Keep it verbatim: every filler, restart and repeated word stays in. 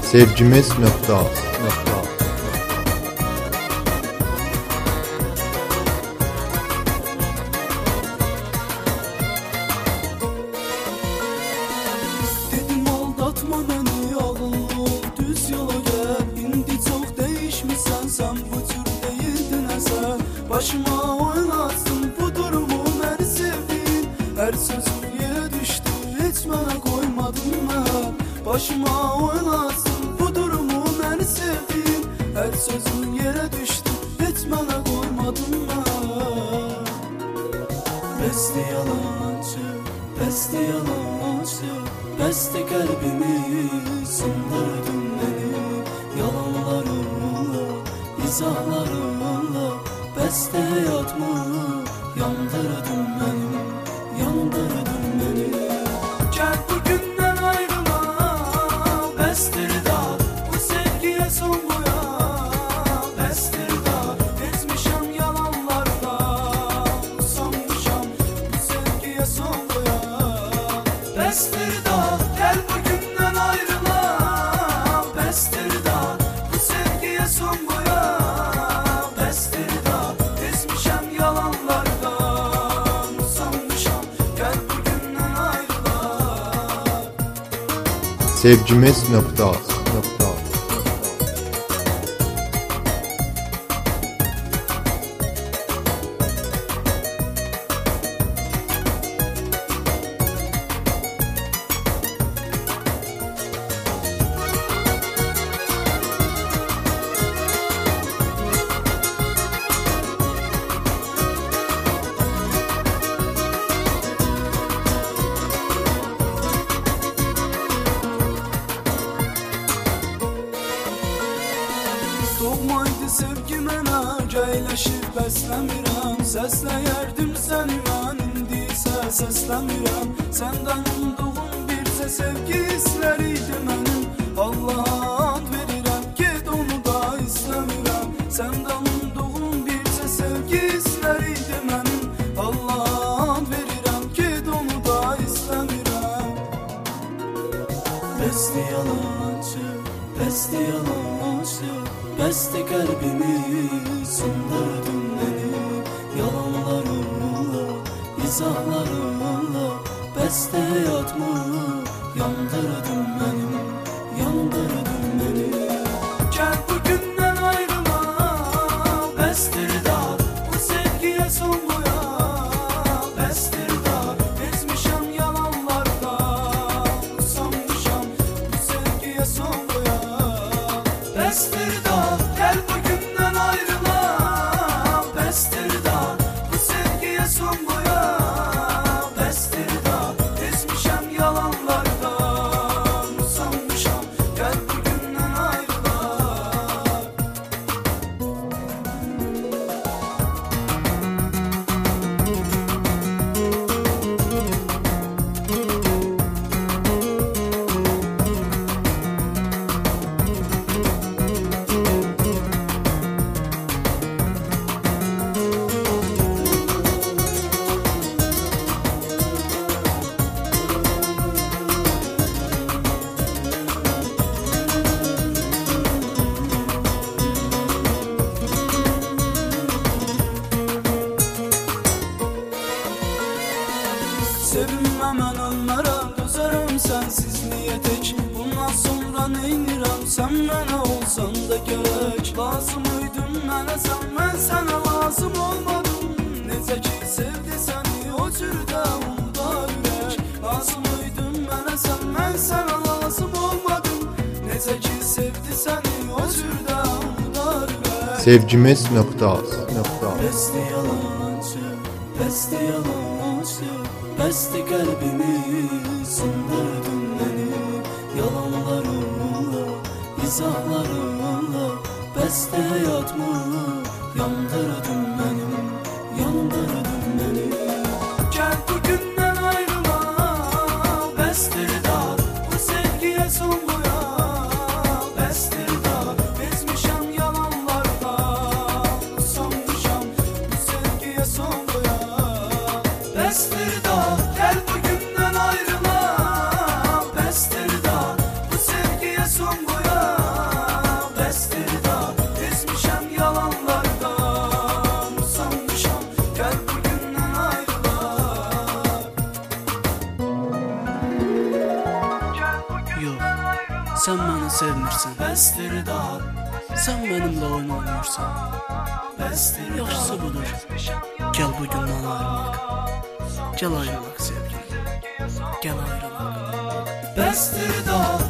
Sevgimiz nokta nokta Dedim aldatma beni, ağıllı ol, düz yola gel. İndi çok değişmişsen, sen bu tür değildin eser. Başıma oynatsın bu durumu, beni sevdin. Her sözüm yere düştü, hiç bana koymadın mı? Başıma oynatsın bu durumu, beni sevdin. Her sözüm yere düştü, hiç bana koymadın mı? Beste yalancı, beste yalancı, beste kalbimi sındırdın beni. Yalanlarınla, izahlarınla, beste hayatımı yandırdın benim, yandırdın beni. Gel bugünden ayrıla, bestir da bu sevgiye son koya. Bestir da ezmişem yalanlarda, usanmışam bu sevgiye son koya. Bestir da gel bugünden ayrıla, bestir da bu sevgiye son koya. Bestir da ezmişem yalanlardan, usanmışam gel bugünden ayrıla. Sevgimiz nokta nokta Doğmaydı sevgi mənə, gəyləşib bəsləmirəm. Səsləyərdim səni mən, indi isə səsləmirəm. Səndən umduğum bircə sevgi hissləriydi mənim. Allaha and verirəm, get onu da istəmirəm. Səndən umduğum bircə sevgi hissləriydi mənim. Allaha and verirəm, get onu da istəmirəm. Beste yalancı, beste yalancı, beste kalbimi sındırdın beni. Yalanlarınla, izahlarınla, beste hayatımı yandırdın benim, yandırdın beni. Gel bugünden ayrıla, bestir da bu sevgiye son koya. Bestir da ezmişem yalanlarda, usanmışam bu sevgiye son koya. Bestir da gel bugünden ayrıla, bestir da bu sevgiye son koya. Bestir da ezmişem yalanlardan, usanmışam gel bugünden ayrıla. Sevinmə mən ölmərəm, dözərəm sənsiz niyə tək. Bundan sonra neynirəm, sən mənə olsan da gərək. Lazım idin mənə sən, mən sənə lazım olmadım. Necə ki sevdi səni o cürdə onda ürək. Lazım idin mənə sən, mən sənə lazım olmadım. Necə ki sevdi səni o cürdə onda ürək. Sevgimiz nokta nokta Beste yalancı, beste yalancı, beste kalbimi sındırdın beni. Yalanlarınla, izahlarınla, beste hayatımı yandırdın benim, yandırdın beni. Gel bugünden ayrıla, bestir da bu sevgiye son koya. Bestir da ezmişem yalanlarda, usanmışam bu sevgiye son koya. Bestir da gel bugünden ayrıla, bestir da bu sevgiye son koya. Sen beni sevmirsən, bəsdir daha. Sen benimle oyun oynuyorsan, bəsdir daha. Yaxşısı budur, gel bugündən ayrılaq. Gel ayrılaq sevgilim, gel ayrılaq. Bəsdir daha.